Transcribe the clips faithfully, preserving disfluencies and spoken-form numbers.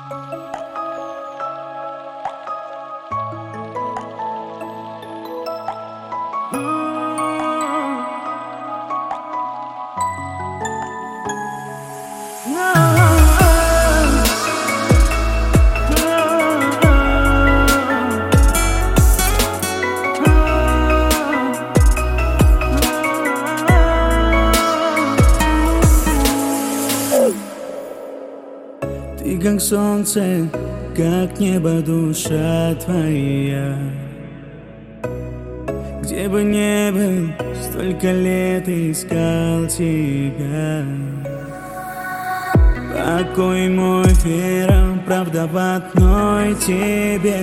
Ты как солнце, как небо, душа твоя. Где бы ни был, столько лет искал тебя. Покой мой вером, правда в одной тебе.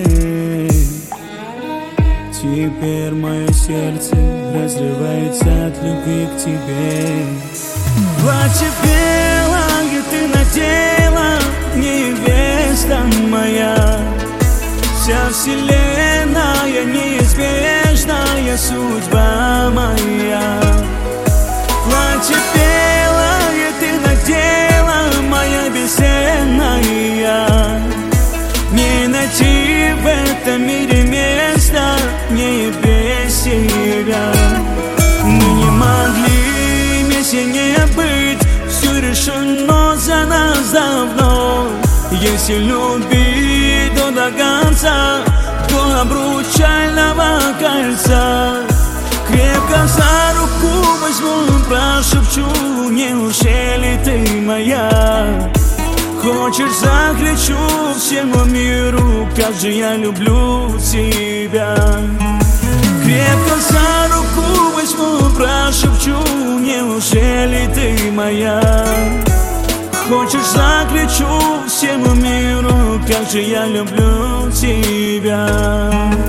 Теперь мое сердце разрывается от любви к тебе. Платье белое ты надела, невеста моя. Вся вселенная, неизбежная судьба моя. Платье белое ты надела, моя бесценная. Не найти в этом мире места мне без тебя. Мы не могли вместе не быть, все решено за нас давно. Если любить, то до конца, до обручального кольца. Крепко за руку возьму, прошепчу, неужели ты моя? Хочешь, закричу всему миру, как же я люблю тебя. Крепко за руку возьму, прошепчу, неужели ты моя? Хочешь, закричу всему миру, как же я люблю тебя.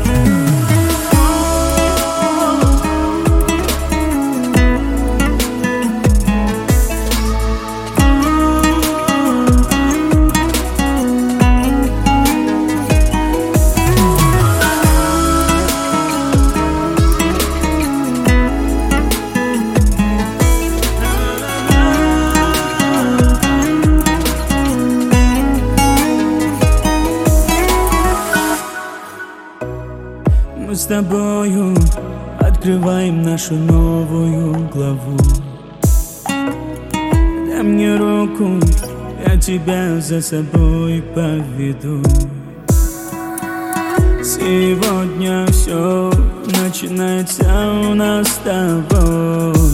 Мы с тобою открываем нашу новую главу. Дай мне руку, я тебя за собой поведу. Сегодня все начинается у нас с тобой.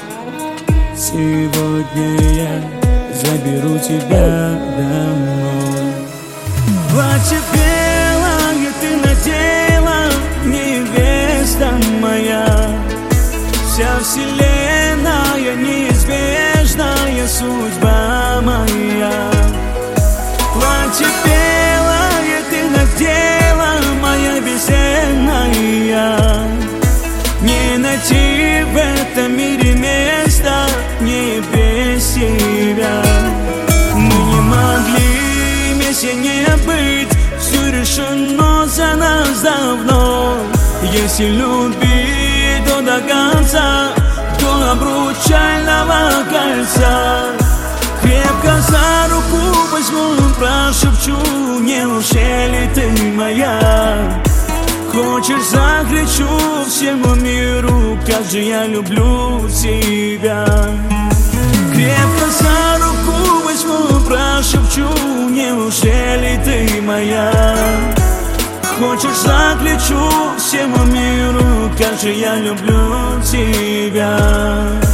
Сегодня я заберу тебя домой. Платье белое ты надела, невеста моя. Вся вселенная, неизбежная судьба моя. Платье белое ты надела, моя бесценная. Не найти в этом мире места не без тебя. Мы не могли вместе не быть, все решено за нас давно. Если любить, то до конца, до обручального кольца. Крепко за руку возьму, прошепчу, неужели ты моя? Хочешь, закричу всему миру, как же я люблю тебя. Крепко за руку возьму, прошепчу, неужели ты моя? Хочешь, закричу всему миру, как же я люблю тебя.